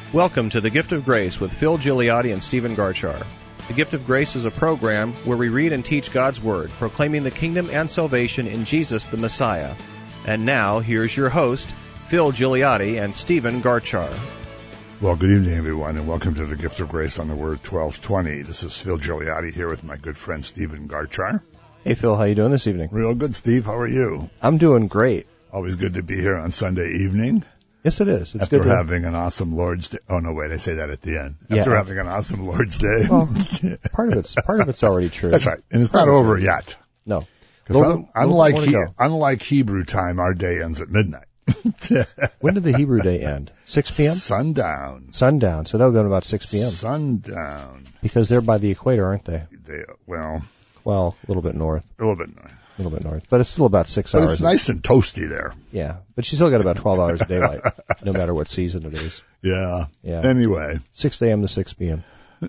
Welcome to The Gift of Grace with Phil Gigliotti and Stephen Garchar. The Gift of Grace is a program where we read and teach God's Word, proclaiming the kingdom and salvation in Jesus the Messiah. And now, here's your host, Phil Gigliotti and Stephen Garchar. Well, good evening, everyone, and welcome to The Gift of Grace on the Word 1220. This is Phil Gigliotti here with my good friend Stephen Garchar. Hey, Phil, how you doing this evening? Real good, Steve. How are you? I'm doing great. Always good to be here on Sunday evening. Yes, it is. It's after good having an awesome Lord's Day. Oh, no, wait, I say that at the end. Yeah. After having an awesome Lord's Day. Well, part of it's already true. That's right. And it's not over yet. No. Because unlike Hebrew time, our day ends at midnight. When did the Hebrew day end? 6 p.m.? Sundown. Sundown. So that would have been about 6 p.m. Sundown. Because they're by the equator, aren't they? Well, a little bit north. A little bit north. A little bit north. But it's still about 6 hours. But it's nice and toasty there. Yeah. But you still got about 12 hours of daylight, no matter what season it is. Yeah. Yeah. Anyway. 6 a.m. to 6 p.m.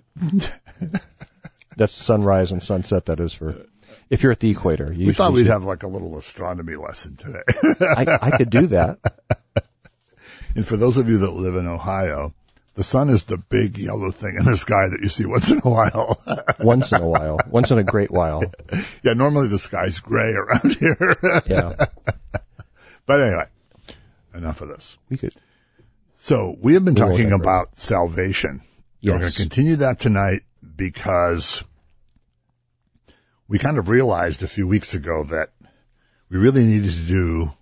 That's sunrise and sunset, that is, for if you're at the equator. We thought we'd have like a little astronomy lesson today. I could do that. And for those of you that live in Ohio, the sun is the big yellow thing in the sky that you see once in a while. Once in a while. Once in a great while. Yeah, normally the sky's gray around here. Yeah. But anyway, enough of this. We could. So we have been talking about salvation. Yes. We're going to continue that tonight because we kind of realized a few weeks ago that we really needed to do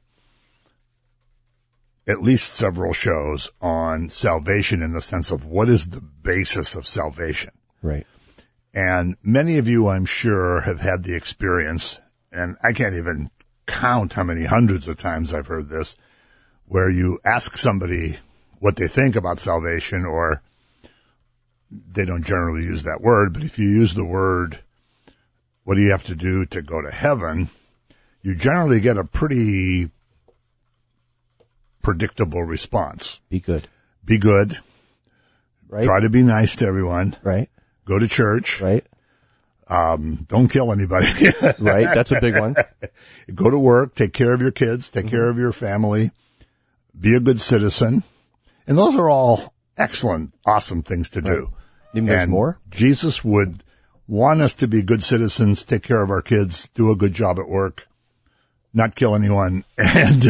at least several shows on salvation in the sense of what is the basis of salvation. Right. And many of you, I'm sure, have had the experience, and I can't even count how many hundreds of times I've heard this, where you ask somebody what they think about salvation, or they don't generally use that word, but if you use the word, what do you have to do to go to heaven, you generally get a pretty predictable response. Be good. Be good. Right. Try to be nice to everyone. Right. Go to church. Right. Don't kill anybody. Right. That's a big one. Go to work. Take care of your kids. Take care of your family. Be a good citizen. And those are all excellent, awesome things to do. Even there's more? Jesus would want us to be good citizens, take care of our kids, do a good job at work, not kill anyone, and,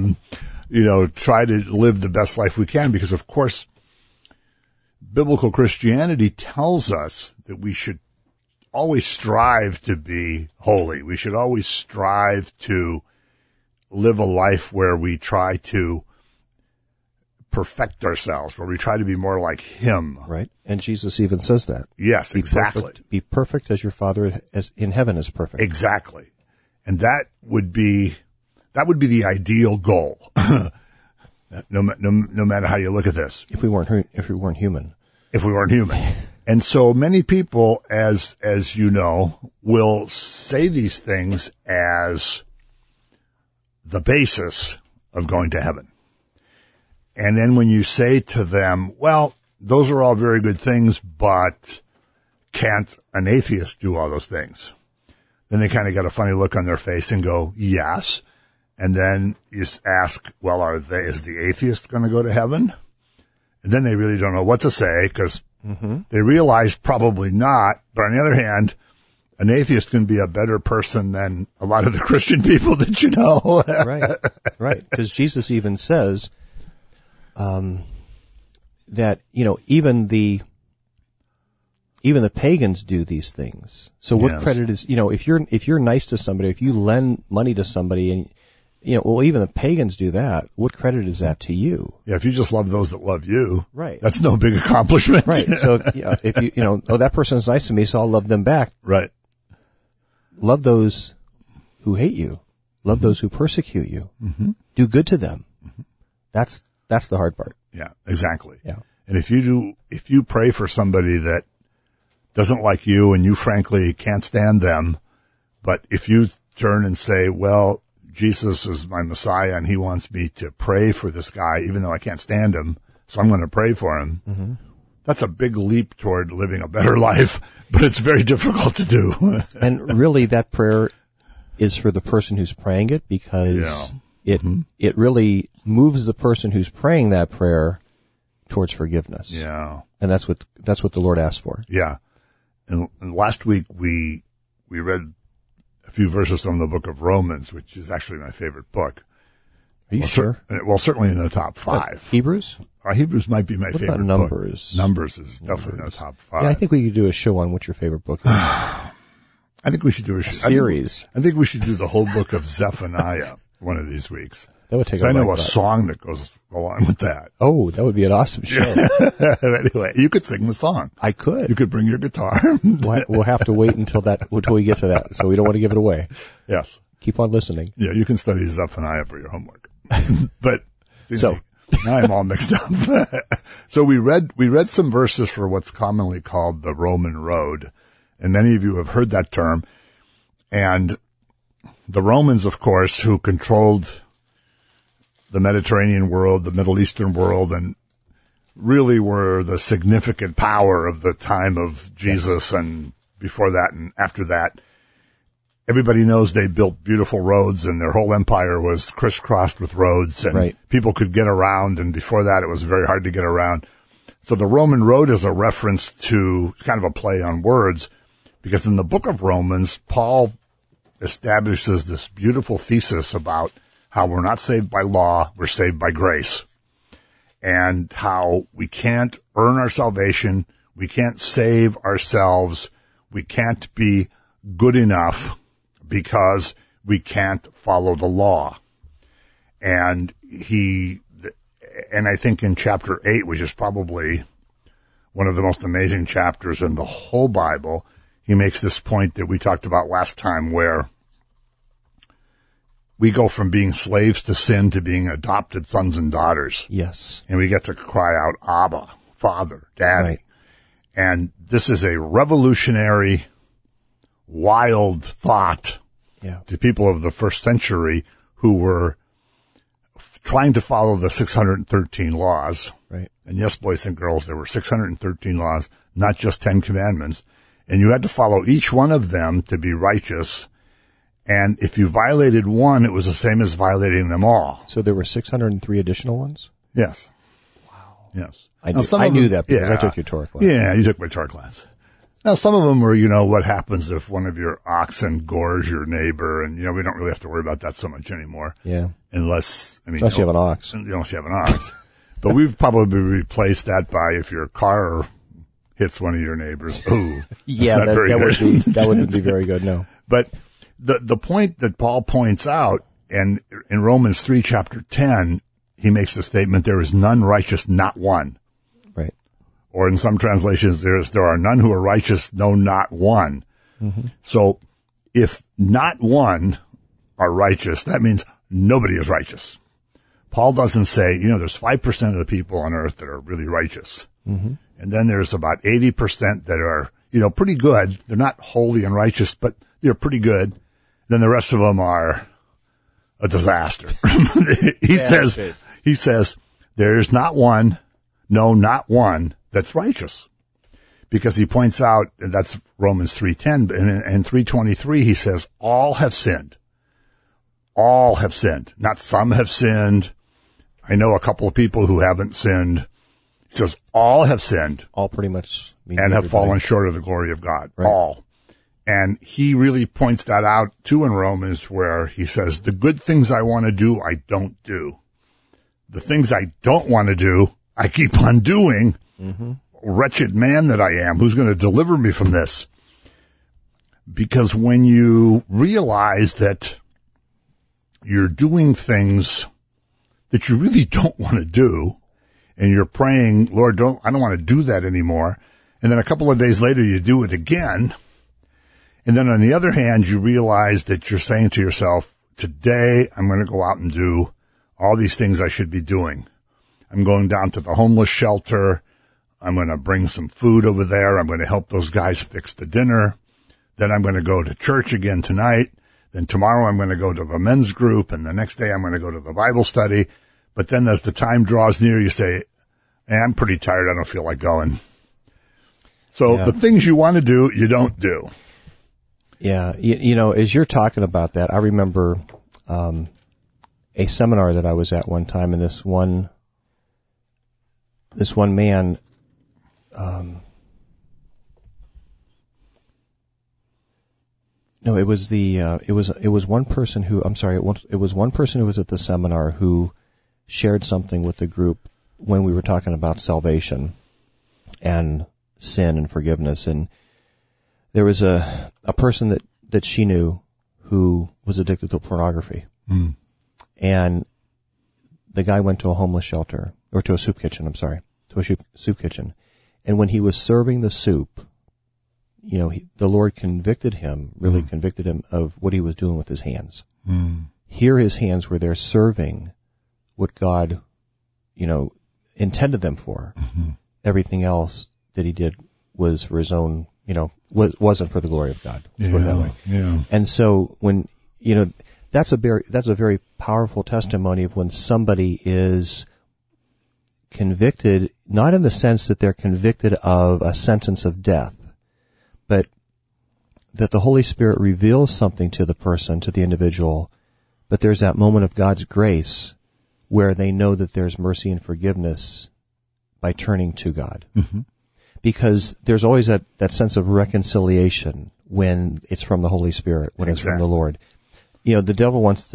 try to live the best life we can, because, of course, biblical Christianity tells us that we should always strive to be holy. We should always strive to live a life where we try to perfect ourselves, where we try to be more like Him. Right. And Jesus even says that. Yes, exactly. Be perfect as your Father in heaven is perfect. Exactly. And that would be the ideal goal. No matter how you look at this. If we weren't human. If we weren't human. And so many people, as you know, will say these things as the basis of going to heaven. And then when you say to them, well, those are all very good things, but can't an atheist do all those things? Then they kind of get a funny look on their face and go, yes. And then you ask, well, is the atheist going to go to heaven? And then they really don't know what to say, because they realize probably not. But on the other hand, an atheist can be a better person than a lot of the Christian people that you know. Right. Because Jesus even says that, even the pagans do these things. So what credit is, if you're nice to somebody, if you lend money to somebody and, even the pagans do that, what credit is that to you? Yeah, if you just love those that love you, right, that's no big accomplishment. Right. So, if that person's nice to me, so I'll love them back. Right. Love those who hate you. Love those who persecute you. Mm-hmm. Do good to them. Mm-hmm. That's the hard part. Yeah, exactly. Yeah. And if you pray for somebody that doesn't like you and you frankly can't stand them, but if you turn and say, well, Jesus is my Messiah and He wants me to pray for this guy even though I can't stand him, so I'm going to pray for him. That's a big leap toward living a better life, but it's very difficult to do. And really that prayer is for the person who's praying it, because it really moves the person who's praying that prayer towards forgiveness. Yeah. And that's what the Lord asked for. Yeah. And last week we read a few verses from the book of Romans, which is actually my favorite book. Are you sure? Well, certainly in the top 5. What, Hebrews? Hebrews might be my what favorite about Numbers? book. Numbers is definitely in the top 5. Yeah, I think we could do a show on what your favorite book is. I think we should do a series. I think we should do the whole book of Zephaniah one of these weeks. That would take I know a song that goes along with that. Oh, that would be an awesome show. Anyway, you could sing the song. I could. You could bring your guitar. We'll have to wait until we get to that, so we don't want to give it away. Yes. Keep on listening. Yeah, you can study Zephaniah for your homework. But now I'm all mixed up. So we read some verses for what's commonly called the Roman road, and many of you have heard that term. And the Romans, of course, who controlled the Mediterranean world, the Middle Eastern world, and really were the significant power of the time of Jesus and before that and after that. Everybody knows they built beautiful roads, and their whole empire was crisscrossed with roads, and people could get around, and before that it was very hard to get around. So the Roman road is a reference to, it's kind of a play on words, because in the book of Romans, Paul establishes this beautiful thesis about how we're not saved by law, we're saved by grace, and how we can't earn our salvation, we can't save ourselves, we can't be good enough because we can't follow the law. And I think in chapter 8, which is probably one of the most amazing chapters in the whole Bible, he makes this point that we talked about last time, where we go from being slaves to sin to being adopted sons and daughters. Yes. And we get to cry out, Abba, Father, Daddy. Right. And this is a revolutionary, wild thought to people of the first century who were trying to follow the 613 laws. Right. And yes, boys and girls, there were 613 laws, not just 10 commandments. And you had to follow each one of them to be righteous. And if you violated one, it was the same as violating them all. So there were 603 additional ones? Yes. Wow. Yes. I knew that because I took your Torah class. Yeah, you took my Torah class. Now, some of them were, what happens if one of your oxen gores your neighbor, and, we don't really have to worry about that so much anymore. Yeah. Unless you have an ox. Unless you have an ox. But we've probably replaced that by if your car hits one of your neighbors. Ooh. Yeah, that wouldn't be very good, no. But the point that Paul points out, and in Romans 3, chapter 10, he makes the statement, there is none righteous, not one. Right. Or in some translations, there are none who are righteous, no, not one. Mm-hmm. So if not one are righteous, that means nobody is righteous. Paul doesn't say, there's 5% of the people on earth that are really righteous. Mm-hmm. And then there's about 80% that are, pretty good. They're not holy and righteous, but they're pretty good. Then the rest of them are a disaster. He says, there is not one, no, not one that's righteous. Because he points out, and that's Romans 3:10, and in 3:23 he says, all have sinned. All have sinned. Not some have sinned. I know a couple of people who haven't sinned. He says, all have sinned. All pretty much means and have fallen short of the glory of God. Right. All. And he really points that out too in Romans, where he says, the good things I want to do, I don't do. The things I don't want to do, I keep on doing. Mm-hmm. Wretched man that I am, who's going to deliver me from this? Because when you realize that you're doing things that you really don't want to do, and you're praying, Lord, I don't want to do that anymore. And then a couple of days later, you do it again. And then on the other hand, you realize that you're saying to yourself, today I'm going to go out and do all these things I should be doing. I'm going down to the homeless shelter. I'm going to bring some food over there. I'm going to help those guys fix the dinner. Then I'm going to go to church again tonight. Then tomorrow I'm going to go to the men's group. And the next day I'm going to go to the Bible study. But then as the time draws near, you say, hey, I'm pretty tired. I don't feel like going. So the things you want to do, you don't do. Yeah. As you're talking about that, I remember a seminar that I was at one time, and this one this one man, no, it was one person who, it was one person who was at the seminar who shared something with the group when we were talking about salvation and sin and forgiveness. And there was a person that she knew who was addicted to pornography. Mm. And the guy went to a homeless shelter, or to a soup kitchen, to a soup kitchen. And when he was serving the soup, the Lord convicted him of what he was doing with his hands. Mm. Here his hands were there serving what God, intended them for. Mm-hmm. Everything else that he did was for his own, wasn't for the glory of God. Put it that way. Yeah. And so when, that's a very powerful testimony of when somebody is convicted, not in the sense that they're convicted of a sentence of death, but that the Holy Spirit reveals something to the person, to the individual, but there's that moment of God's grace where they know that there's mercy and forgiveness by turning to God. Mm-hmm. Because there's always that sense of reconciliation when it's from the Holy Spirit, when it's from the Lord. The devil comes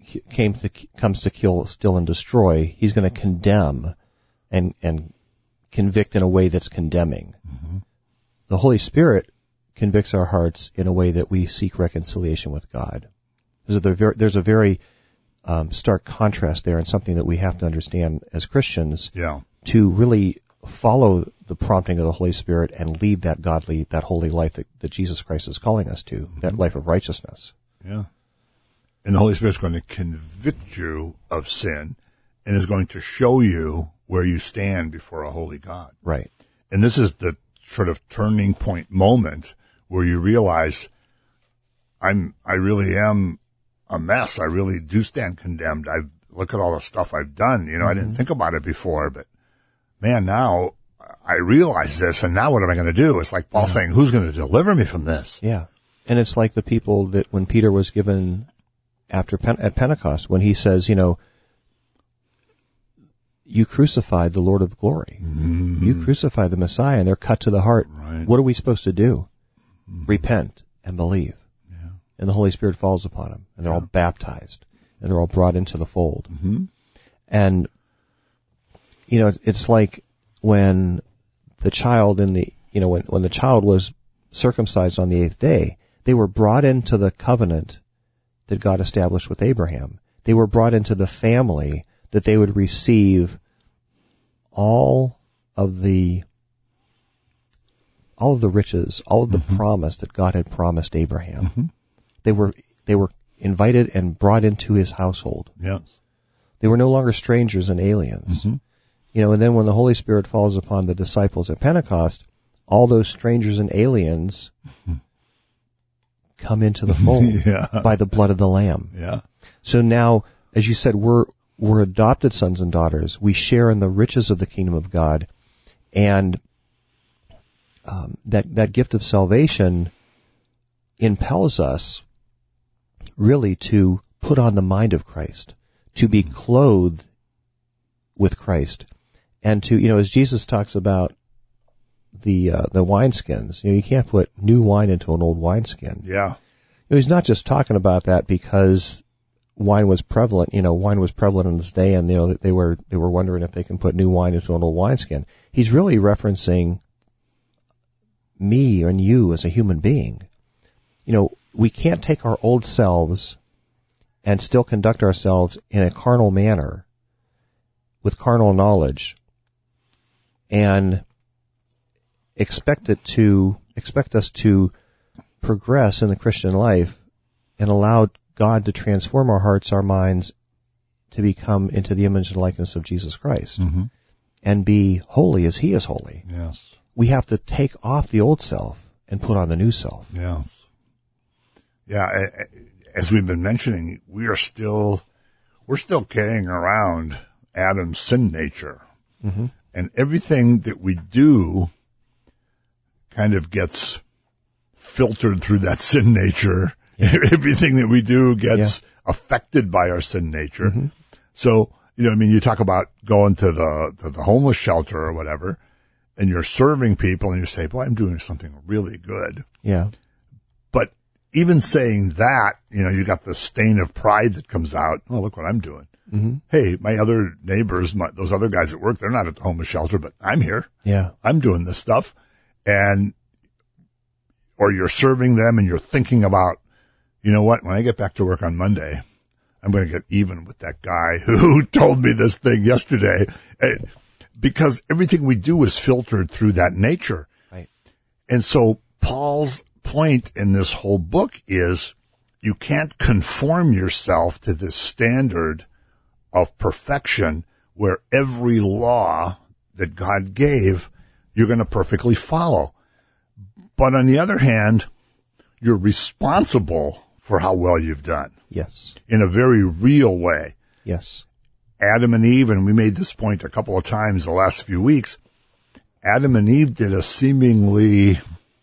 to kill, steal, and destroy. He's going to condemn and convict in a way that's condemning. Mm-hmm. The Holy Spirit convicts our hearts in a way that we seek reconciliation with God. There's a very stark contrast there, and something that we have to understand as Christians to really follow the prompting of the Holy Spirit and lead that holy life that Jesus Christ is calling us to, mm-hmm. that life of righteousness. Yeah. And the Holy Spirit's going to convict you of sin and is going to show you where you stand before a holy God. Right. And this is the sort of turning point moment where you realize I really am a mess. I really do stand condemned. Look at all the stuff I've done. Mm-hmm. I didn't think about it before, but man, now I realize this, and now what am I going to do? It's like Paul saying, who's going to deliver me from this? Yeah. And it's like the people that when Peter was given at Pentecost, when he says, you crucified the Lord of glory. Mm-hmm. You crucified the Messiah, and they're cut to the heart. Right. What are we supposed to do? Mm-hmm. Repent and believe. Yeah. And the Holy Spirit falls upon them, and they're all baptized, and they're all brought into the fold. Mm-hmm. And, it's like when the child when the child was circumcised on the 8th day, they were brought into the covenant that God established with Abraham. They were brought into the family that they would receive all of the riches, all of the mm-hmm. promise that God had promised Abraham. Mm-hmm. They were invited and brought into his household. Yes. They were no longer strangers and aliens. Mm-hmm. And then when the Holy Spirit falls upon the disciples at Pentecost, all those strangers and aliens come into the fold by the blood of the Lamb. Yeah. So now, as you said, we're adopted sons and daughters. We share in the riches of the kingdom of God, and that gift of salvation impels us really to put on the mind of Christ, to be clothed with Christ, and to, as Jesus talks about the wineskins, you can't put new wine into an old wineskin. Yeah. He's not just talking about that because wine was prevalent in this day, and they were wondering if they can put new wine into an old wineskin. He's really referencing me and you as a human being. We can't take our old selves and still conduct ourselves in a carnal manner with carnal knowledge and expect us to progress in the Christian life and allow God to transform our hearts, our minds, to become into the image and likeness of Jesus Christ, mm-hmm. and be holy as He is holy. Yes. We have to take off the old self and put on the new self. Yes. Yeah, as we've been mentioning, we're still carrying around Adam's sin nature. Mm-hmm. And everything that we do kind of gets filtered through that sin nature. Yeah. Everything that we do gets affected by our sin nature. Mm-hmm. So You know what I mean? You talk about going to the homeless shelter or whatever, and you're serving people and you say, boy, I'm doing something really good. Yeah. But even saying that, you know, you got the stain of pride that comes out. Oh, look what I'm doing. Mm-hmm. Hey, my other neighbors, those other guys at work, they're not at the homeless shelter, but I'm here. Yeah. I'm doing this stuff. Or you're serving them and you're thinking about, you know what, when I get back to work on Monday, I'm going to get even with that guy who told me this thing yesterday. Because everything we do is filtered through that nature. Right. And so Paul's point in this whole book is you can't conform yourself to this standard of perfection where every law that God gave, you're going to perfectly follow. But on the other hand, you're responsible for how well you've done. Yes. In a very real way. Yes. Adam and Eve, and we made this point a couple of times the last few weeks, Adam and Eve did a seemingly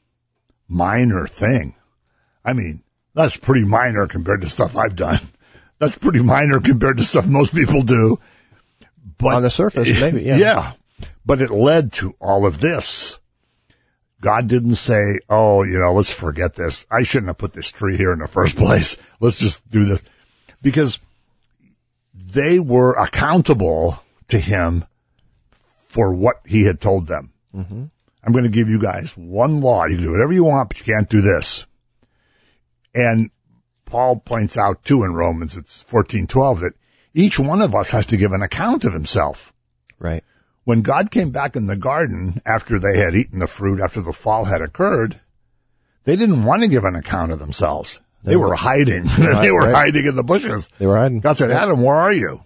minor thing. I mean, that's pretty minor compared to stuff I've done. That's pretty minor compared to stuff most people do. But on the surface, maybe, yeah. Yeah. But it led to all of this. God didn't say, oh, you know, let's forget this. I shouldn't have put this tree here in the first place. Let's just do this. Because they were accountable to him for what he had told them. Mm-hmm. I'm going to give you guys one law. You can do whatever you want, but you can't do this. And Paul points out, too, in Romans, it's 14:12, that each one of us has to give an account of himself. Right. When God came back in the garden after they had eaten the fruit, after the fall had occurred, they didn't want to give an account of themselves. They were hiding. They were hiding in the bushes. They were hiding. God said, Adam, where are you?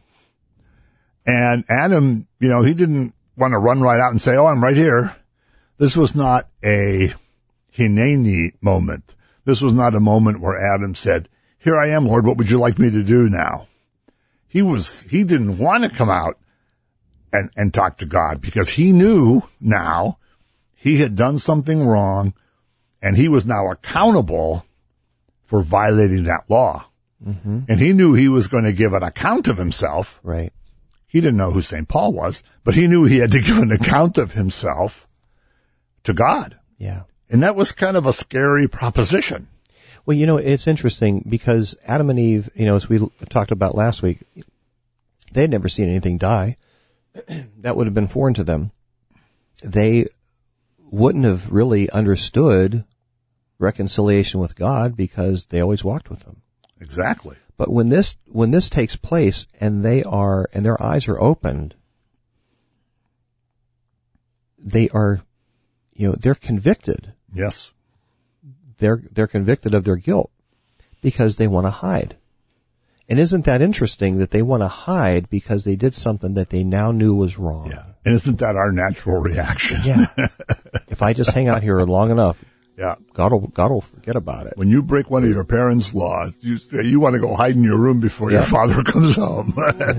And Adam, you know, he didn't want to run right out and say, oh, I'm right here. This was not a Hineni moment. This was not a moment where Adam said, here I am, Lord, what would you like me to do now? He didn't want to come out and talk to God because he knew now he had done something wrong and he was now accountable for violating that law. Mm-hmm. And he knew he was going to give an account of himself. Right. He didn't know who St. Paul was, but he knew he had to give an account of himself to God. Yeah. And that was kind of a scary proposition. Well, you know, it's interesting because Adam and Eve, you know, as we talked about last week, they had never seen anything die. That would have been foreign to them. They wouldn't have really understood reconciliation with God because they always walked with him. Exactly. But when this takes place and their eyes are opened, they're convicted. Yes. They're convicted of their guilt because they want to hide. And isn't that interesting that they want to hide because they did something that they now knew was wrong? Yeah. And isn't that our natural reaction? Yeah. If I just hang out here long enough, yeah, God will forget about it. When you break one of your parents' laws, you say you want to go hide in your room before your father comes home.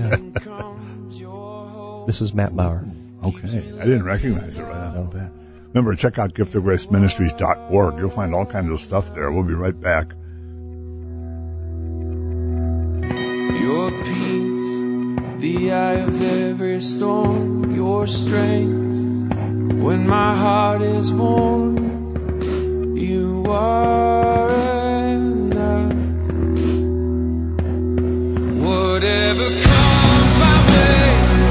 This is Matt Bauer. Okay. I didn't recognize it right off the bat. Remember, check out giftofgraceministries.org. You'll find all kinds of stuff there. We'll be right back. Your peace, the eye of every storm, your strength, when my heart is worn, you are enough. Whatever comes my way,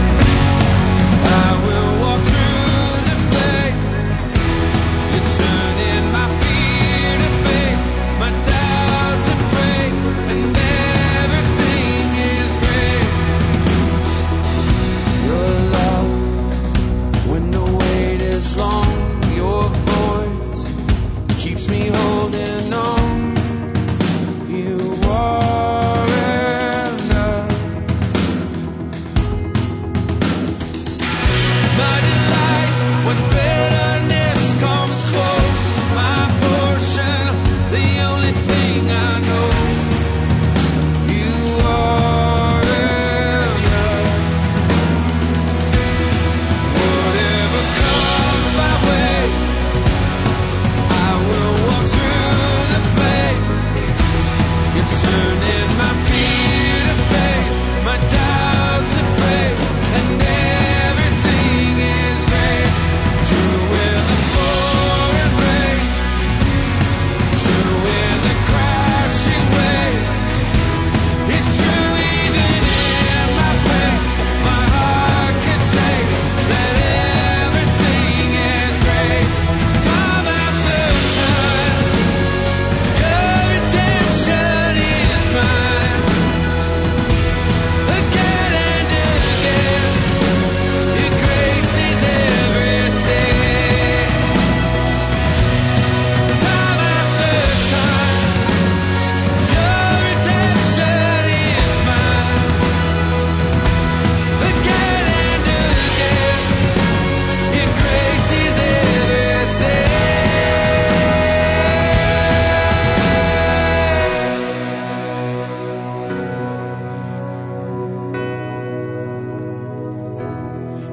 I will walk through the flame. You're turning my fear to faith, my doubt to praise, and everything is great. Your love, when the wait is long, your voice keeps me holding on. You are enough.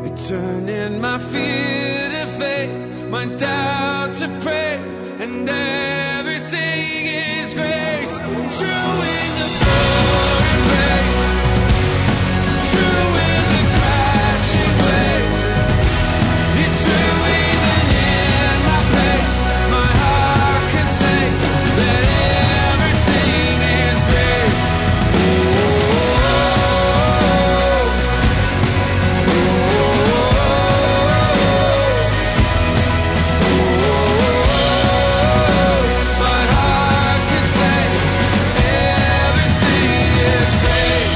You're turning my fear to faith, my doubt to praise, and everything is grace. True in the pouring rain, true in the crashing wave. It's true even in my pain. My heart can say that everything is grace. My heart can say everything is grace.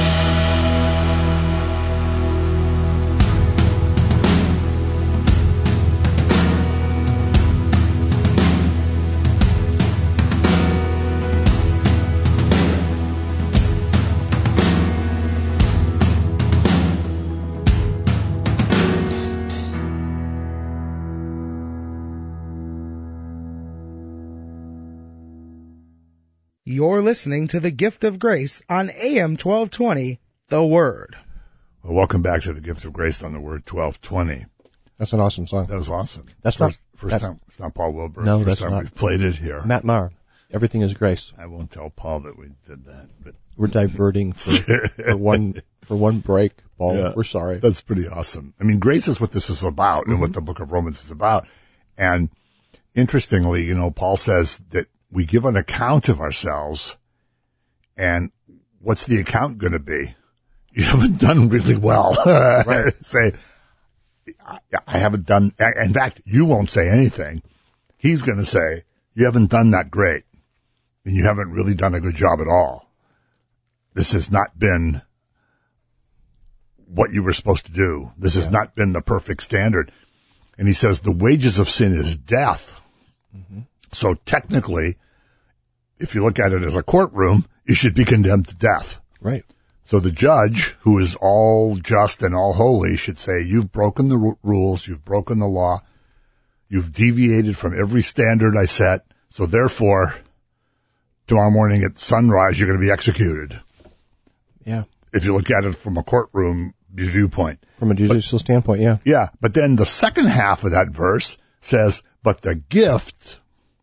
You're listening to The Gift of Grace on AM 1220, The Word. Well, welcome back to the Gift of Grace on the Word 1220. That's an awesome song. That was awesome. That's first that's- time. It's not Paul Wilbur. No, first that's time not. we've played it here. Matt Maher. Everything is grace. I won't tell Paul that we did that, but We're diverting for one break, Paul. Yeah. We're sorry. That's pretty awesome. I mean, grace is what this is about and what the book of Romans is about. And interestingly, you know, Paul says that we give an account of ourselves, and what's the account going to be? You haven't done really well. Right. Say, I haven't done, in fact, you won't say anything. He's going to say, you haven't done that great, and you haven't really done a good job at all. This has not been what you were supposed to do. This has not been the perfect standard. And he says the wages of sin is death. Mm-hmm. So technically, if you look at it as a courtroom, you should be condemned to death. Right. So the judge, who is all just and all holy, should say, you've broken the rules, you've broken the law, you've deviated from every standard I set, so therefore, tomorrow morning at sunrise, you're going to be executed. Yeah. If you look at it from a courtroom viewpoint. From a judicial standpoint, yeah. Yeah, but then the second half of that verse says, but the gift,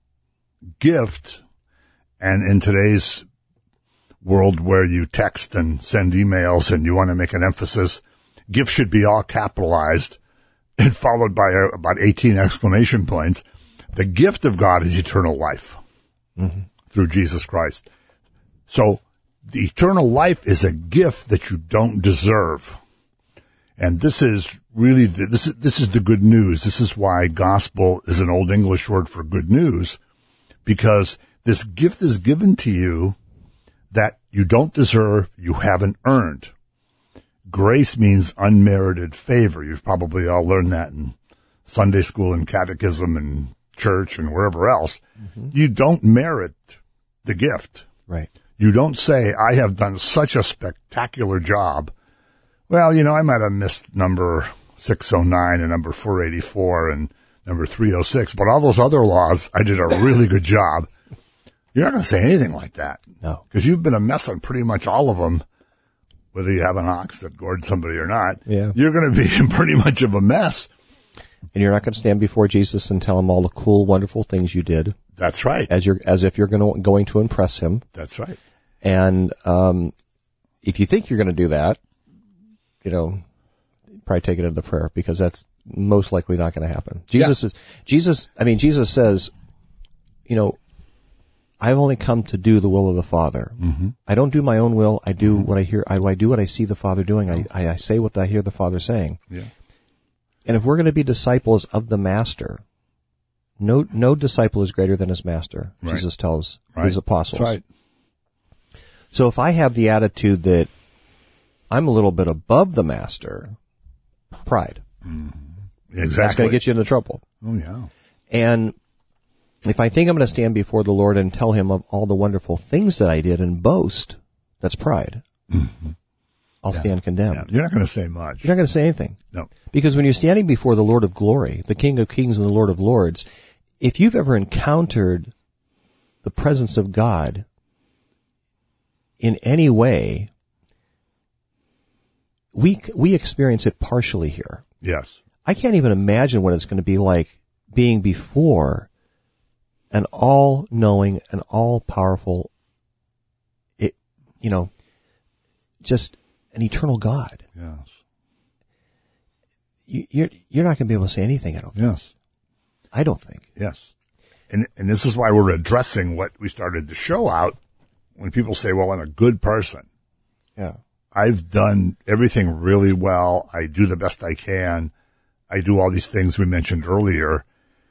and in today's world where you text and send emails and you want to make an emphasis, gift should be all capitalized and followed by about 18 exclamation points. The gift of God is eternal life through Jesus Christ. So the eternal life is a gift that you don't deserve. And this is really, this is the good news. This is why gospel is an old English word for good news, because this gift is given to you that you don't deserve, you haven't earned. Grace means unmerited favor. You've probably all learned that in Sunday school and catechism and church and wherever else. You don't merit the gift. Right. You don't say, I have done such a spectacular job. Well, you know, I might have missed number 609 and number 484 and number 306, but all those other laws, I did a really good job. You're not going to say anything like that. No. Because you've been a mess on pretty much all of them, whether you have an ox that gored somebody or not. Yeah. You're going to be pretty much of a mess. And you're not going to stand before Jesus and tell him all the cool, wonderful things you did, That's right. as if you're going to impress him. That's right. And if you think you're going to do that, you know, probably take it into prayer, because that's most likely not going to happen. Jesus says, you know, I've only come to do the will of the Father. Mm-hmm. I don't do my own will. I do what I hear. I do what I see the Father doing. I say what I hear the Father saying. Yeah. And if we're going to be disciples of the Master, no disciple is greater than his Master. Right. Jesus tells Right. his apostles. That's right. So if I have the attitude that I'm a little bit above the Master, pride. Exactly. That's going to get you into trouble. Oh, yeah. And if I think I'm going to stand before the Lord and tell him of all the wonderful things that I did and boast, that's pride. Mm-hmm. I'll stand condemned. You're not going to say much. You're not going to say anything. No. Because when you're standing before the Lord of glory, the King of kings and the Lord of lords, if you've ever encountered the presence of God in any way, we experience it partially here. Yes. I can't even imagine what it's going to be like being before an all-knowing and all-powerful, just an eternal God. Yes. You're not going to be able to say anything, I don't think. Yes. I don't think. Yes. And this is why we're addressing what we started the show out when people say, well, I'm a good person. Yeah. I've done everything really well. I do the best I can. I do all these things we mentioned earlier.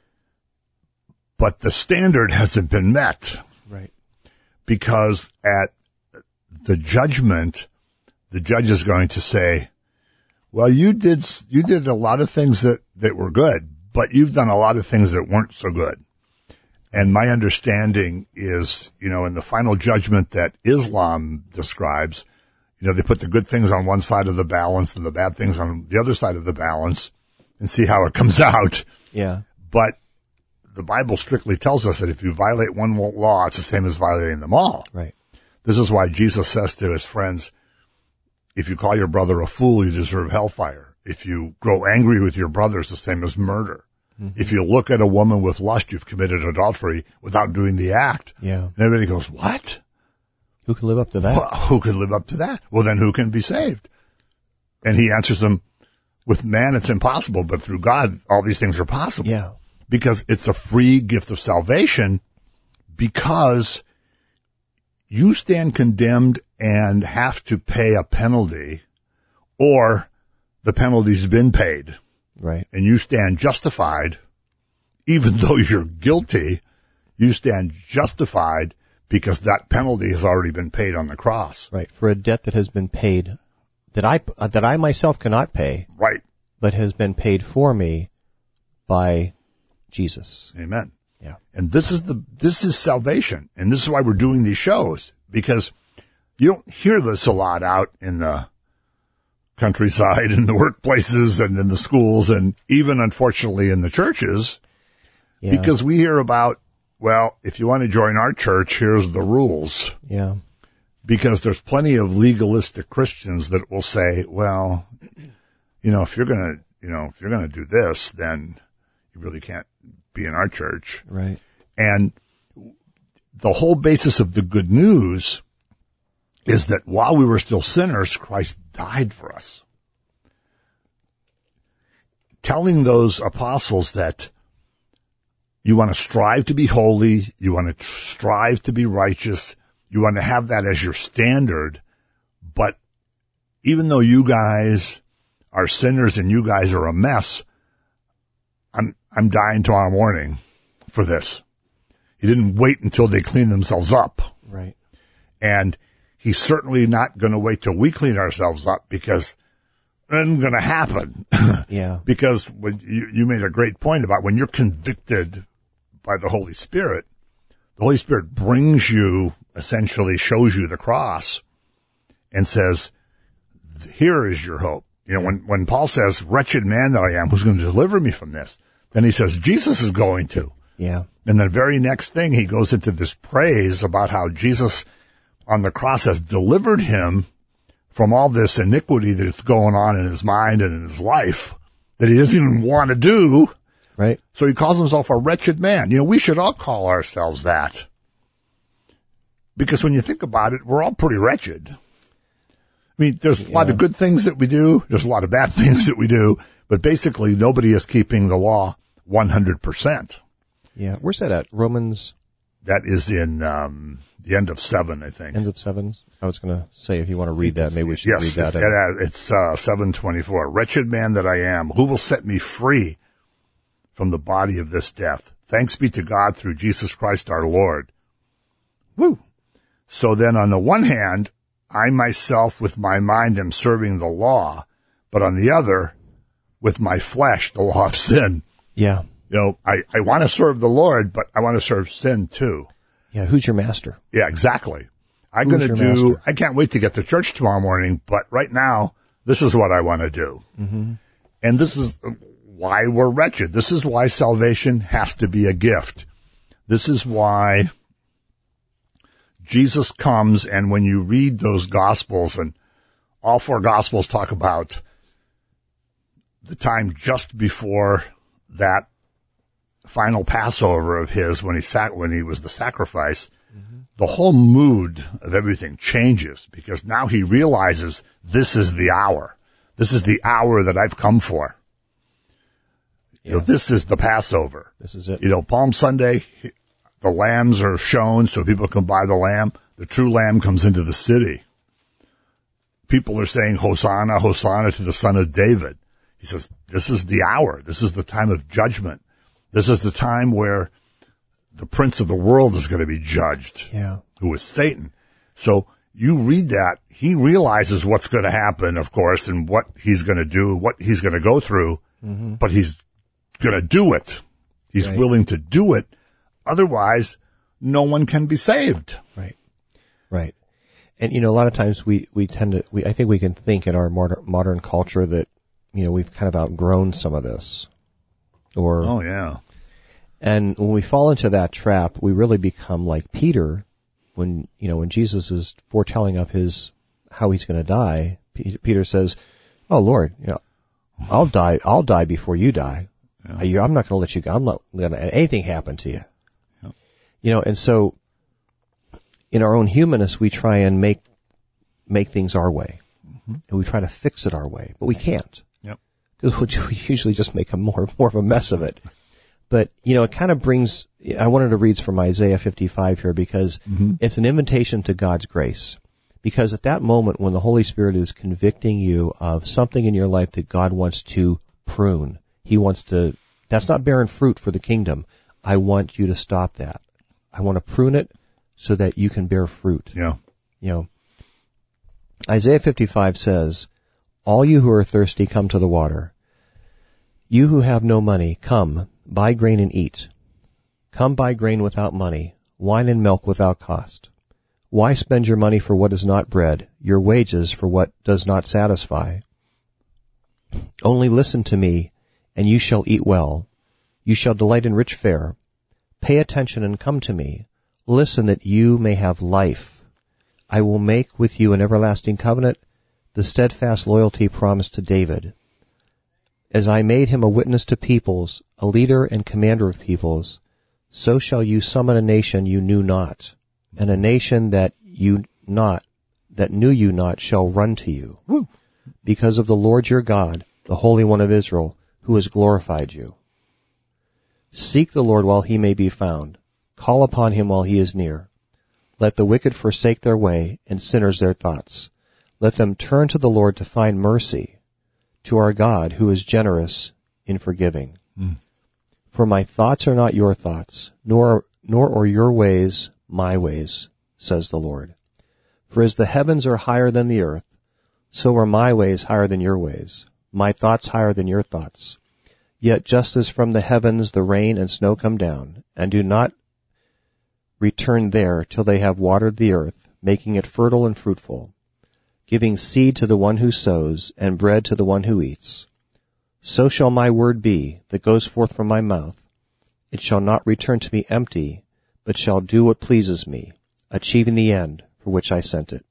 But the standard hasn't been met. Right. Because at the judgment, the judge is going to say, well, you did a lot of things that were good, but you've done a lot of things that weren't so good. And my understanding is, in the final judgment that Islam describes, they put the good things on one side of the balance and the bad things on the other side of the balance and see how it comes out. Yeah. But the Bible strictly tells us that if you violate one law, it's the same as violating them all. Right. This is why Jesus says to his friends, if you call your brother a fool, you deserve hellfire. If you grow angry with your brother, it's the same as murder. Mm-hmm. If you look at a woman with lust, you've committed adultery without doing the act. Yeah. And everybody goes, what? Who can live up to that? Well, who can live up to that? Well, then who can be saved? And he answers them, with man it's impossible, but through God all these things are possible. Yeah. Because it's a free gift of salvation, because you stand condemned and have to pay a penalty, or the penalty's been paid. Right. And you stand justified, even though you're guilty, you stand justified because that penalty has already been paid on the cross. Right. For a debt that has been paid, that I myself cannot pay. Right. But has been paid for me by Jesus. Amen. Yeah. And this is salvation. And this is why we're doing these shows, because you don't hear this a lot out in the countryside, in the workplaces, and in the schools, and even, unfortunately, in the churches, because we hear about, well, if you want to join our church, here's the rules. Yeah. Because there's plenty of legalistic Christians that will say, well, if you're going to do this, then you really can't be in our church. Right. And the whole basis of the good news is that while we were still sinners, Christ died for us. Telling those apostles that you want to strive to be holy, you want to strive to be righteous, you want to have that as your standard, but even though you guys are sinners and you guys are a mess, I'm dying tomorrow morning for this. He didn't wait until they cleaned themselves up. Right. And he's certainly not going to wait till we clean ourselves up, because it isn't going to happen. Yeah. Because when you made a great point about when you're convicted by the Holy Spirit brings you, essentially shows you the cross and says, here is your hope. When Paul says, wretched man that I am, who's going to deliver me from this? Then he says, Jesus is going to. Yeah. And the very next thing, he goes into this praise about how Jesus on the cross has delivered him from all this iniquity that's going on in his mind and in his life that he doesn't even want to do. Right. So he calls himself a wretched man. We should all call ourselves that. Because when you think about it, we're all pretty wretched. I mean, there's a lot of good things that we do. There's a lot of bad things that we do. But basically, nobody is keeping the law 100%. Yeah. Where's that at? Romans? That is in the end of 7, I think. End of 7? I was going to say, if you want to read that, maybe we should read that. Yes, it's 7:24. Wretched man that I am, who will set me free from the body of this death? Thanks be to God through Jesus Christ our Lord. Woo! So then on the one hand, I myself with my mind am serving the law, but on the other, with my flesh, the law of sin. Yeah. I want to serve the Lord, but I want to serve sin too. Yeah, who's your master? Yeah, exactly. I can't wait to get to church tomorrow morning, but right now, this is what I want to do. Mm-hmm. And this is why we're wretched. This is why salvation has to be a gift. This is why Jesus comes, and when you read those Gospels and all four Gospels talk about the time just before that final Passover of his, when he was the sacrifice. The whole mood of everything changes because now he realizes this is the hour. This is the hour that I've come for. You know, this is the Passover. This is it. You know, Palm Sunday, the lambs are shown so people can buy the lamb. The true lamb comes into the city. People are saying, Hosanna, Hosanna to the Son of David. He says, this is the hour. This is the time of judgment. This is the time where the prince of the world is going to be judged, who is Satan. So you read that, he realizes what's going to happen, of course, and what he's going to do, what he's going to go through, but he's going to do it. He's willing to do it. Otherwise, no one can be saved. Right. And, you know, a lot of times we tend to, I think we can think in our modern culture that, you know, we've kind of outgrown some of this. And when we fall into that trap, we really become like Peter when Jesus is foretelling of how he's going to die. Peter says, "Oh Lord, you know, I'll die before you die. I'm not going to let you go. I'm not going to let anything happen to you." You know, and so in our own humanness, we try and make things our way, and we try to fix it our way, but we can't. Because we usually just make more of a mess of it. But, you know, it kind of brings, I wanted to read from Isaiah 55 here because it's an invitation to God's grace. Because at that moment when the Holy Spirit is convicting you of something in your life that God wants to prune, that's not bearing fruit for the kingdom. I want you to stop that. I want to prune it so that you can bear fruit. You know, Isaiah 55 says, "All you who are thirsty, come to the water. You who have no money, come, buy grain and eat. Come buy grain without money, wine and milk without cost. Why spend your money for what is not bread, your wages for what does not satisfy? Only listen to me, and you shall eat well. You shall delight in rich fare. Pay attention and come to me. Listen that you may have life. I will make with you an everlasting covenant, the steadfast loyalty promised to David. As I made him a witness to peoples, a leader and commander of peoples, so shall you summon a nation you knew not, and a nation that knew you not shall run to you, because of the Lord your God, the Holy One of Israel, who has glorified you. Seek the Lord while he may be found. Call upon him while he is near. Let the wicked forsake their way, and sinners their thoughts. Let them turn to the Lord to find mercy, to our God who is generous in forgiving. For my thoughts are not your thoughts, nor are your ways my ways, says the Lord. For as the heavens are higher than the earth, so are my ways higher than your ways, my thoughts higher than your thoughts. Yet just as from the heavens the rain and snow come down, and do not return there till they have watered the earth, making it fertile and fruitful, giving seed to the one who sows, and bread to the one who eats, so shall my word be that goes forth from my mouth. It shall not return to me empty, but shall do what pleases me, achieving the end for which I sent it."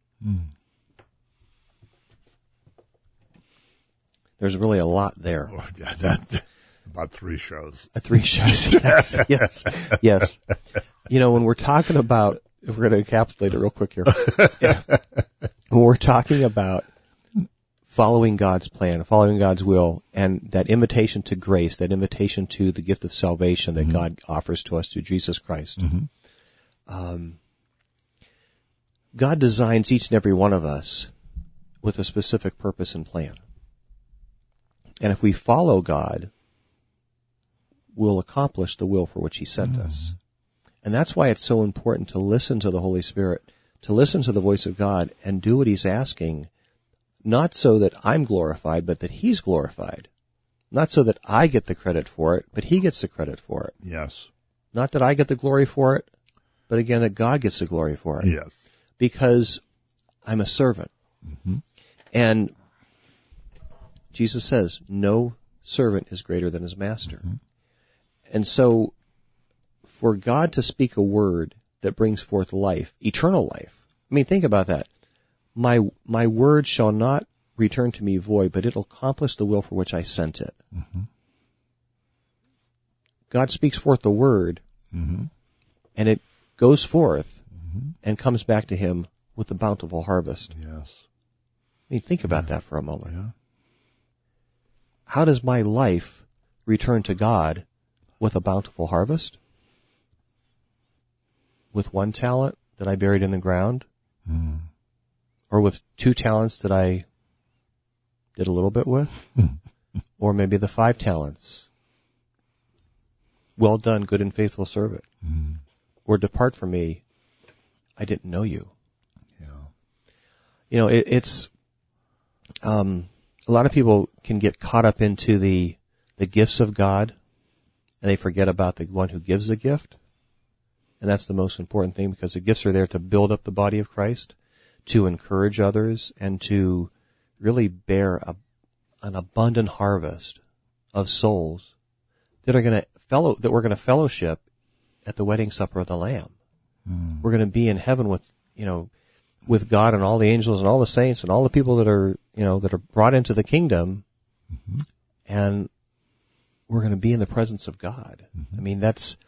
There's really a lot there. About 3 shows. 3 shows, yes. You know, when we're talking about, if we're going to encapsulate it real quick here, when we're talking about following God's plan, following God's will, and that invitation to grace, that invitation to the gift of salvation that God offers to us through Jesus Christ, God designs each and every one of us with a specific purpose and plan. And if we follow God, we'll accomplish the will for which he sent us. And that's why it's so important to listen to the Holy Spirit, to listen to the voice of God and do what he's asking, not so that I'm glorified, but that he's glorified. Not so that I get the credit for it, but he gets the credit for it. Yes. Not that I get the glory for it, but again, that God gets the glory for it. Yes. Because I'm a servant. And Jesus says, no servant is greater than his master. And so, for God to speak a word that brings forth life, eternal life, I mean, think about that. my word shall not return to me void, but it'll accomplish the will for which I sent it. Mm-hmm. God speaks forth the word, Mm-hmm. and it goes forth Mm-hmm. and comes back to him with a bountiful harvest. Yes. I mean, think about that for a moment. Yeah. How does my life return to God with a bountiful harvest? With 1 talent that I buried in the ground? Mm. Or with 2 talents that I did a little bit with? Or maybe the 5 talents? Well done, good and faithful servant. Mm. Or depart from me, I didn't know you. Yeah. You know, it's a lot of people can get caught up into the gifts of God, and they forget about the one who gives the gift. And that's the most important thing, because the gifts are there to build up the body of Christ, to encourage others, and to really bear an abundant harvest of souls that are going to that we're going to fellowship at the wedding supper of the Lamb. Mm. We're going to be in heaven with, with God and all the angels and all the saints and all the people that are, that are brought into the kingdom. Mm-hmm. And we're going to be in the presence of God. Mm-hmm. I mean, that's,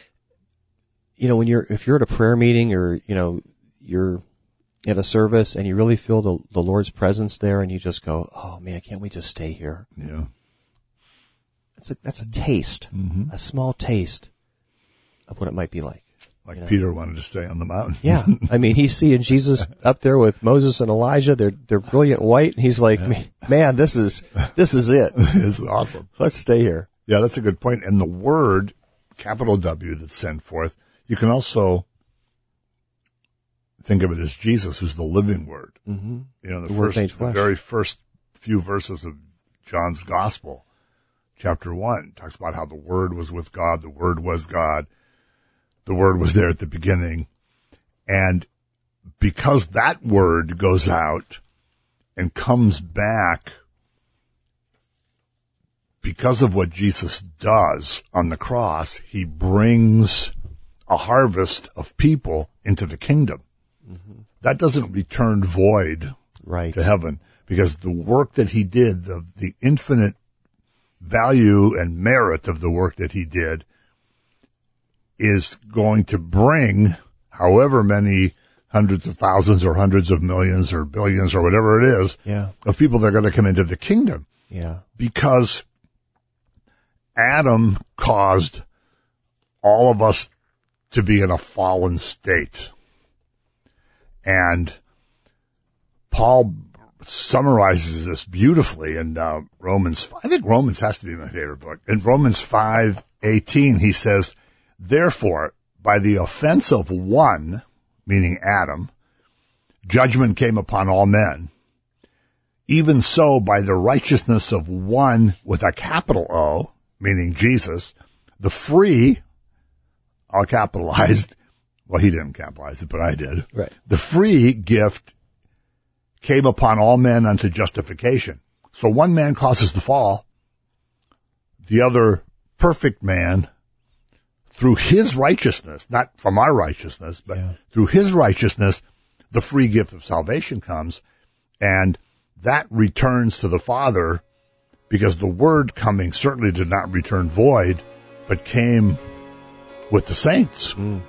if you're at a prayer meeting or, you're at a service and you really feel the Lord's presence there and you just go, oh man, can't we just stay here? Yeah. That's a taste, Mm-hmm. a small taste of what it might be like. Like Peter wanted to stay on the mountain. Yeah. I mean, he's seeing Jesus up there with Moses and Elijah. They're brilliant white. And he's like, man, this is it. This is awesome. Let's stay here. Yeah, that's a good point. And the word, capital W, that's sent forth, you can also think of it as Jesus, who's the living word. Mm-hmm. The very first few verses of John's Gospel, chapter 1, talks about how the Word was with God, the Word was God, the Word was there at the beginning. And because that Word goes out and comes back because of what Jesus does on the cross, he brings a harvest of people into the kingdom. Mm-hmm. That doesn't return void to heaven, because the work that he did, the infinite value and merit of the work that he did is going to bring however many hundreds of thousands or hundreds of millions or billions or whatever it is of people that are going to come into the kingdom. Yeah. Because Adam caused all of us to be in a fallen state. And Paul summarizes this beautifully in Romans. I think Romans has to be my favorite book. In Romans 5:18, he says, therefore, by the offense of one, meaning Adam, judgment came upon all men. Even so, by the righteousness of one with a capital O, meaning Jesus, the free, all capitalized, well, he didn't capitalize it, but I did. Right. The free gift came upon all men unto justification. So one man causes the fall. The other perfect man, through his righteousness, not from our righteousness, but through his righteousness, the free gift of salvation comes, and that returns to the Father, because the word coming certainly did not return void, but came with the saints. Amen.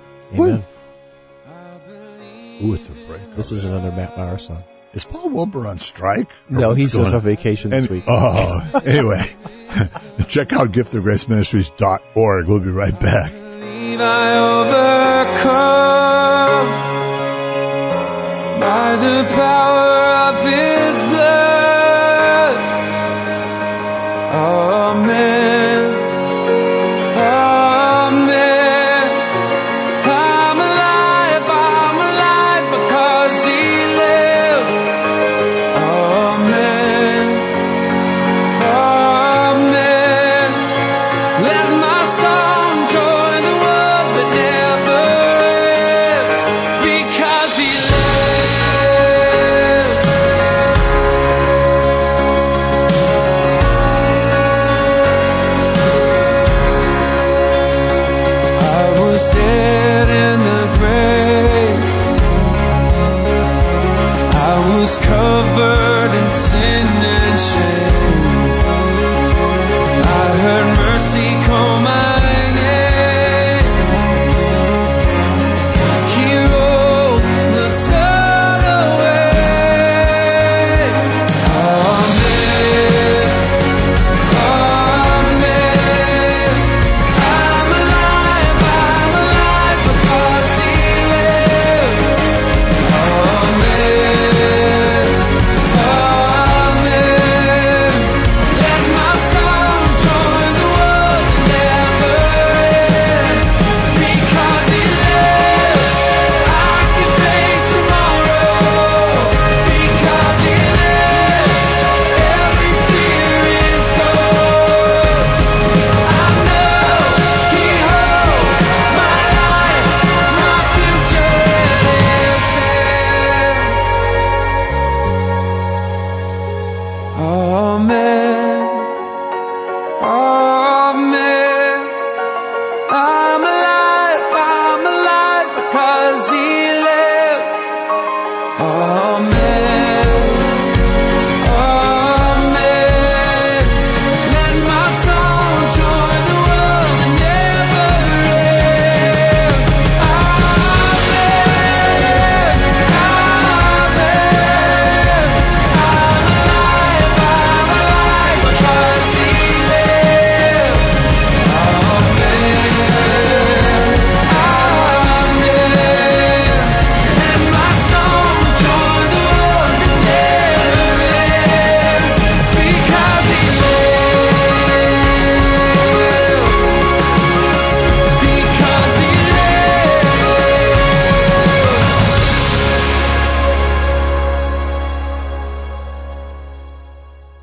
Ooh, it's a break. This is another Matt Bauer song. Is Paul Wilbur on strike? No, he's just on vacation this week. Oh, anyway, check out giftofgraceministries.org. We'll be right back. I overcome by the power of his blood. Amen. Amen. I'm alive because he lives. Amen. Amen. Let my song join the world that never ends, because he lives.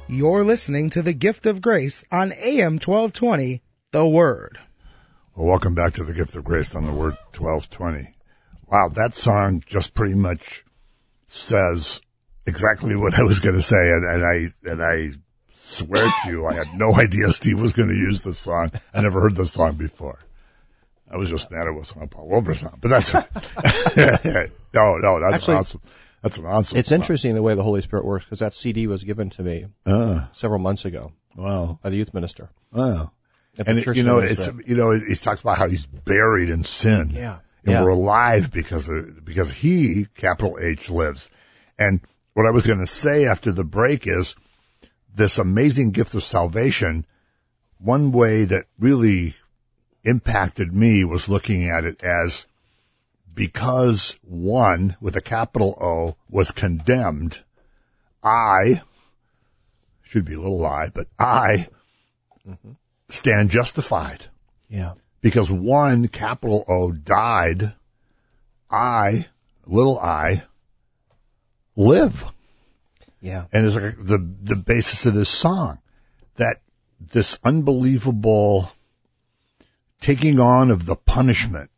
You're listening to the Gift of Grace on AM 1220, The Word. Well, welcome back to the Gift of Grace on the Word 1220. Wow, that song just pretty much says exactly what I was going to say, and I swear to you, I had no idea Steve was going to use this song. I never heard this song before. I was just mad it wasn't a Paul Wilbur song, but that's no, that's Actually, awesome. That's an awesome. It's song. interesting the way the Holy Spirit works, because that CD was given to me several months ago Wow. by the youth minister. Wow. At the And church you know, ministry. he talks about how he's buried in sin. Yeah. And Yeah. we're alive because he, capital H, lives. And what I was going to say after the break is this amazing gift of salvation. One way that really impacted me was looking at it as because one with a capital O was condemned, I, should be a little I, but I stand justified. Yeah. Because one, capital O, died, I, little I, live. Yeah. And it's like the basis of this song, that this unbelievable taking on of the punishment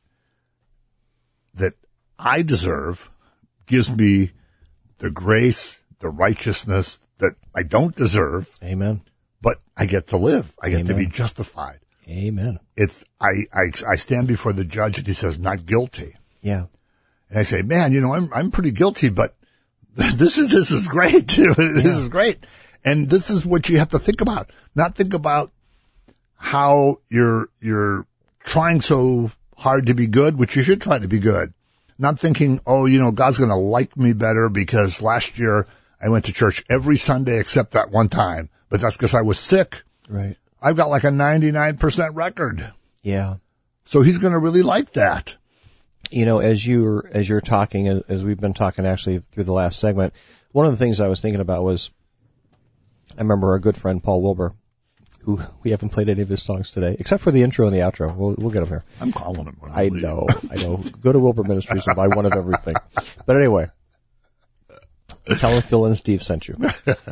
that I deserve gives me the grace, the righteousness that I don't deserve, Amen. but I get to live. I get to be Amen. justified. Amen. It's, I stand before the judge and he says, not guilty. Yeah. And I say, man, you know, I'm pretty guilty, but this is great. This is great. And this is what you have to think about. Not think about how you're trying so hard to be good, which you should try to be good. Not thinking, oh, you know, God's going to like me better because last year I went to church every Sunday except that one time, but that's because I was sick. Right. I've got like a 99% record. Yeah. So he's going to really like that. You know, as you're talking, as we've been talking actually through the last segment, one of the things I was thinking about was, I remember our good friend Paul Wilbur, who we haven't played any of his songs today, except for the intro and the outro. We'll get him here. I'm calling him. When I know. Go to Wilbur Ministries and buy one of everything. But anyway, tell him Phil and Steve sent you.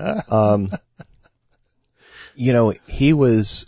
You know, he was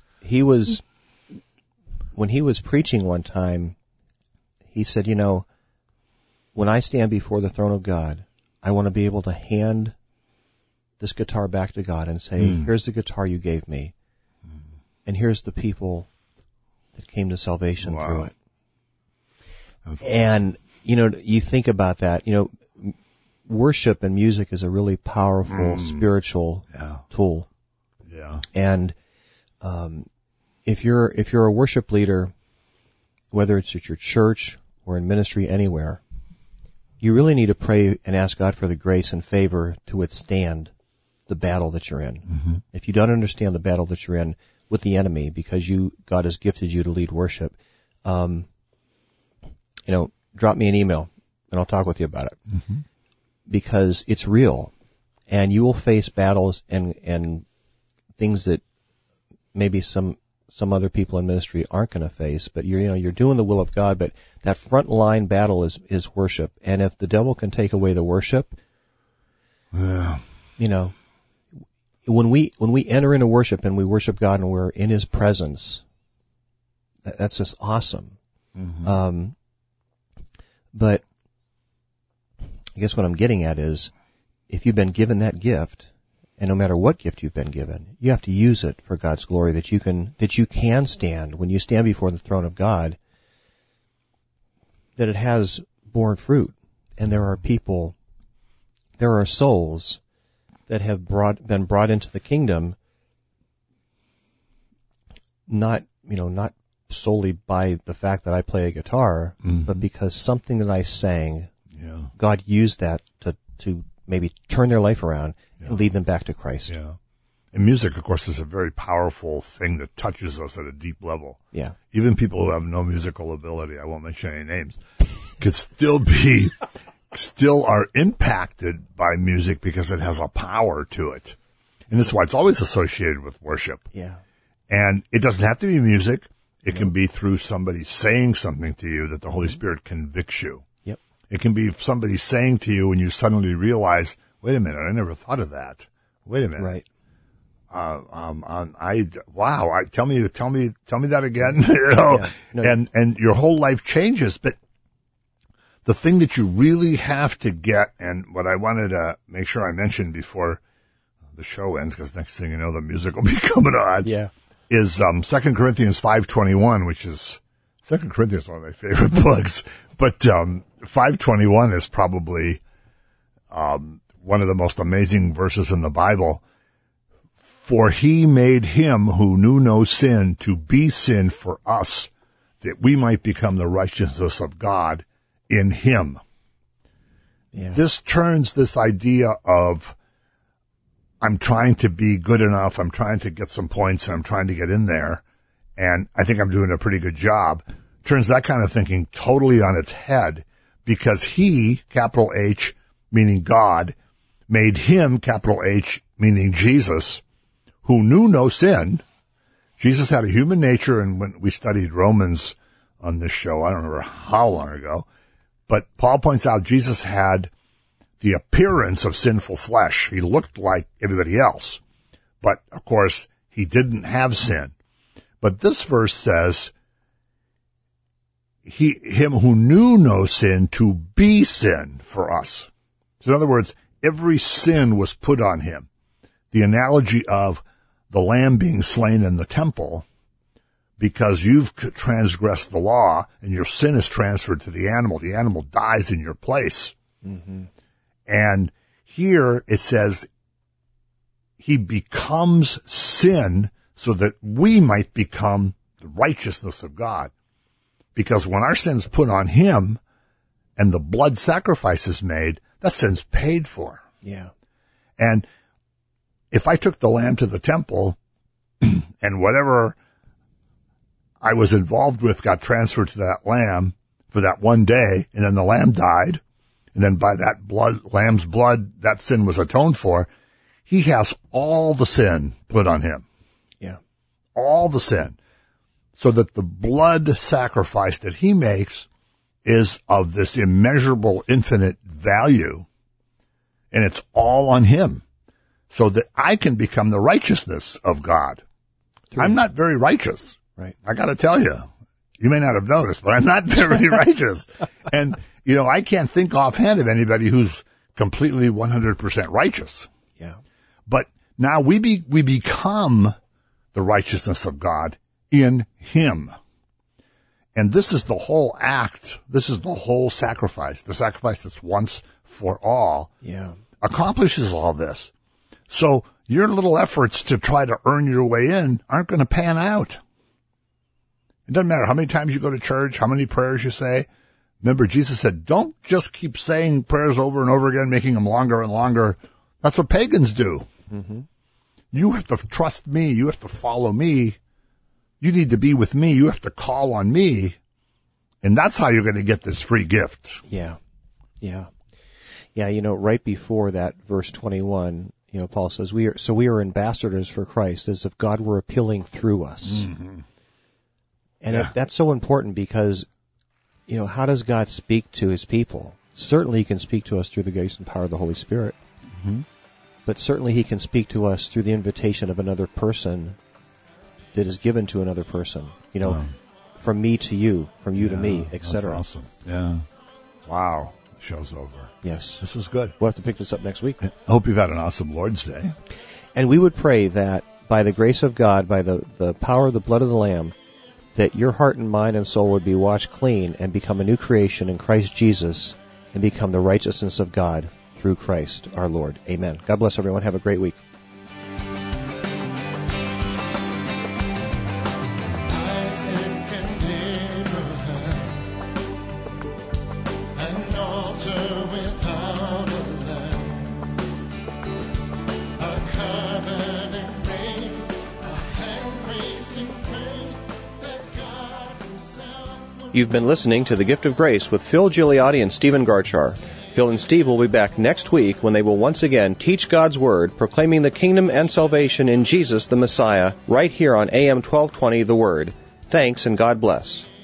when he was preaching one time, he said, you know, when I stand before the throne of God, I want to be able to hand this guitar back to God and say, here's the guitar you gave me. And here's the people that came to salvation through it. That's awesome. And, you know, you think about that, you know, worship and music is a really powerful spiritual tool. Yeah. And, if you're a worship leader, whether it's at your church or in ministry anywhere, you really need to pray and ask God for the grace and favor to withstand the battle that you're in. Mm-hmm. If you don't understand the battle that you're in with the enemy, because God has gifted you to lead worship, you know, drop me an email and I'll talk with you about it. Mm-hmm. Because it's real, and you will face battles and things that maybe some other people in ministry aren't going to face, but you're doing the will of God, but that front line battle is worship. And if the devil can take away the worship, you know, when we enter into worship and we worship God and we're in his presence, that's just awesome. Mm-hmm. But I guess what I'm getting at is, if you've been given that gift, and no matter what gift you've been given, you have to use it for God's glory, that you can stand when you stand before the throne of God, that it has borne fruit. And there are souls that have been brought into the kingdom, not solely by the fact that I play a guitar, but because something that I sang, God used that to maybe turn their life around and lead them back to Christ. Yeah. And music, of course, is a very powerful thing that touches us at a deep level. Yeah. Even people who have no musical ability, I won't mention any names, could still are impacted by music because it has a power to it. And this is why it's always associated with worship. Yeah. And it doesn't have to be music. It can be through somebody saying something to you that the Holy Spirit convicts you. Yep. It can be somebody saying to you and you suddenly realize, wait a minute, I never thought of that. Wait a minute. Right. Tell me that again. And your whole life changes. But the thing that you really have to get, and what I wanted to make sure I mentioned before the show ends, because next thing you know, the music will be coming on. Yeah. Is 2 Corinthians 5:21, which is 2 Corinthians is one of my favorite books. But 5:21 is probably one of the most amazing verses in the Bible. For he made him who knew no sin to be sin for us, that we might become the righteousness of God in him. Yeah. This turns this idea of I'm trying to be good enough, I'm trying to get some points, and I'm trying to get in there, and I think I'm doing a pretty good job, turns that kind of thinking totally on its head, because he, capital H, meaning God, made him, capital H, meaning Jesus, who knew no sin. Jesus had a human nature, and when we studied Romans on this show, I don't remember how long ago, but Paul points out Jesus had the appearance of sinful flesh. He looked like everybody else, but of course he didn't have sin. But this verse says, him who knew no sin to be sin for us. So in other words, every sin was put on him. The analogy of the lamb being slain in the temple, because you've transgressed the law and your sin is transferred to the animal dies in your place. Mm-hmm. And here it says he becomes sin so that we might become the righteousness of God. Because when our sin's put on him and the blood sacrifice is made, that sin's paid for. Yeah. And if I took the lamb to the temple and whatever I was involved with got transferred to that lamb for that one day, and then the lamb died, and then by that lamb's blood, that sin was atoned for, he has all the sin put on him. Yeah. All the sin. So that the blood sacrifice that he makes is of this immeasurable, infinite value, and it's all on him, so that I can become the righteousness of God. I'm not very righteous. Right. I got to tell you, you may not have noticed, but I'm not very righteous. And, I can't think offhand of anybody who's completely 100% righteous. Yeah. But now we become the righteousness of God in him. And this is the whole act. This is the whole sacrifice. The sacrifice that's once for all. Yeah. Accomplishes all this. So your little efforts to try to earn your way in aren't going to pan out. It doesn't matter how many times you go to church, how many prayers you say. Remember, Jesus said, don't just keep saying prayers over and over again, making them longer and longer. That's what pagans do. Mm-hmm. You have to trust me. You have to follow me. You need to be with me. You have to call on me. And that's how you're going to get this free gift. Yeah. Yeah. Yeah, right before that, verse 21, Paul says, we are ambassadors for Christ, as if God were appealing through us. Mm-hmm. And that's so important because, how does God speak to his people? Certainly he can speak to us through the grace and power of the Holy Spirit. Mm-hmm. But certainly he can speak to us through the invitation of another person that is given to another person. From me to you, from you to me, etc. That's awesome. Yeah. Wow. The show's over. Yes. This was good. We'll have to pick this up next week. I hope you've had an awesome Lord's Day. And we would pray that by the grace of God, by the power of the blood of the Lamb, that your heart and mind and soul would be washed clean and become a new creation in Christ Jesus and become the righteousness of God through Christ our Lord. Amen. God bless everyone. Have a great week. You've been listening to The Gift of Grace with Phil Gigliotti and Stephen Garchar. Phil and Steve will be back next week when they will once again teach God's Word, proclaiming the kingdom and salvation in Jesus the Messiah, right here on AM 1220 The Word. Thanks and God bless.